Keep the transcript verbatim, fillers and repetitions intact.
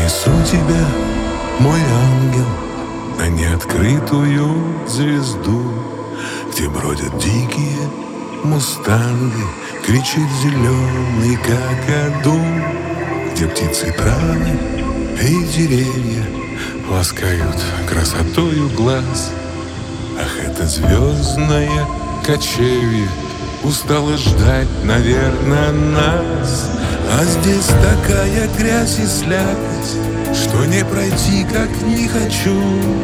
Несу тебя, мой ангел, на неоткрытую звезду, где бродят дикие мустанги, кричит зеленый какаду, где птицы, травы и деревья ласкают красотою глаз. Ах, это звездное кочевье устало ждать, наверное, нас. А здесь такая грязь и слякоть, что не пройти, как не хочу.